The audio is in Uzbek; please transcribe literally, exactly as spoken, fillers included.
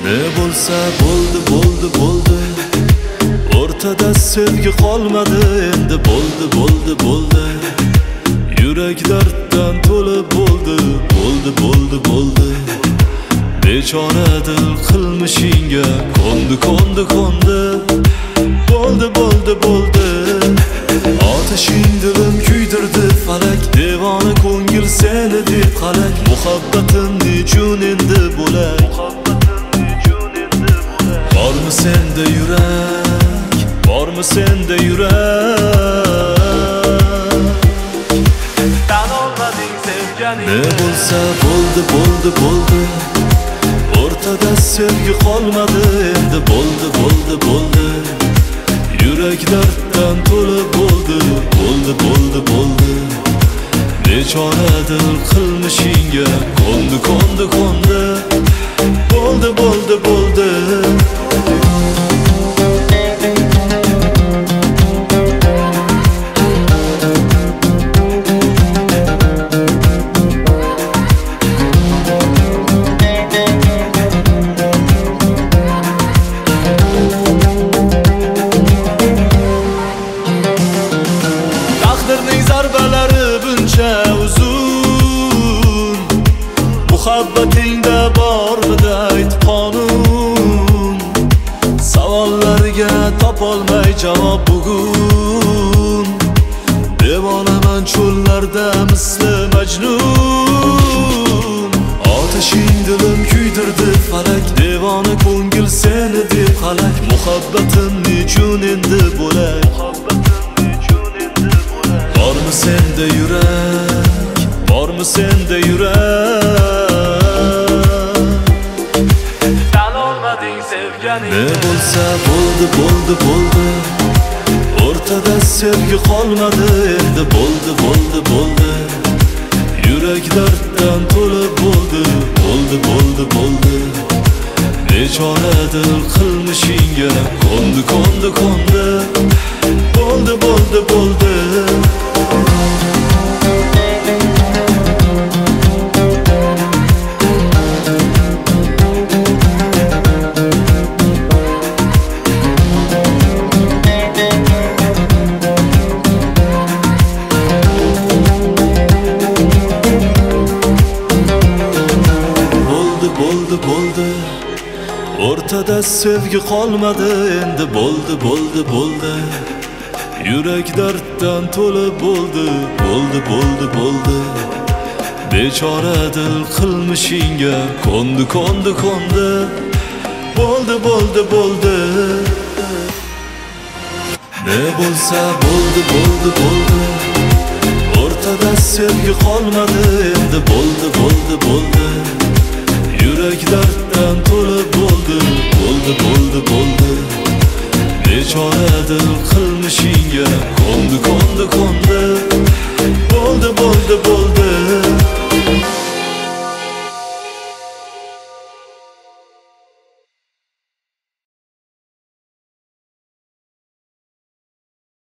Ne bo'lsa bo'ldi bo'ldi bo'ldi, o'rtada sevgi qolmadi endi. Bo'ldi bo'ldi bo'ldi, yurak darddan to'lib bo'ldi. Bo'ldi bo'ldi bo'ldi, bechora dil qilmishingga ko'ndi ko'ndi ko'ndi. Bo'ldi bo'ldi bo'ldi, otashing dilim kuydirdi falak. Devona ko'ngil seni deb qalak, muhabbatim nechun endi bo'lak? Bormi senda yurak, bormi senda yurak? Tan olmading sevganing. Ne bo'lsa bo'ldi bo'ldi bo'ldi, o'rtada sevgi qolmadi endi. Bo'ldi bo'ldi bo'ldi, yurak darddan to'lib bo'ldi. Bo'ldi bo'ldi bo'ldi, bechora dil qilmishingga ko'ndi ko'ndi ko'ndi. Bo'ldi bo'ldi bo'ldi. Taqdirning zarbalari buncha uzun, muhabbatingda bormidi aytib qonun? Savollarga topolmay javob bugun. Devonaman cho'llarda misli Majnun. Otashing dilim kuydirdi falak, devona ko'ngil seni deb qalak. Muhabbatim nechun endi bo'lak? Bormi senda yurak, bormi senda yurak? Tan olmading sevganing. Ne bo'lsa bo'ldi bo'ldi bo'ldi, o'rtada sevgi qolmadi endi. Bo'ldi bo'ldi bo'ldi, yurak darddan to'lib bo'ldi. Bo'ldi bo'ldi bo'ldi, bechora dil qilmishingga ko'ndi ko'ndi ko'ndi. Bo'ldi bo'ldi bo'ldi. Bo'ldi bo'ldi, o'rtada sevgi qolmadi endi. Bo'ldi bo'ldi bo'ldi, yurak darddan to'lib bo'ldi. Bo'ldi bo'ldi bo'ldi, bechora dil qilmishingga ko'ndi ko'ndi ko'ndi. Bo'ldi bo'ldi bo'ldi. Ne bo'lsa bo'ldi bo'ldi bo'ldi, o'rtada sevgi qolmadi endi. Bo'ldi bo'ldi bo'ldi, yurak darddan to'lib bo'ldi. Bo'ldi bo'ldi bo'ldi, bechora dil qilmishingga ko'ndi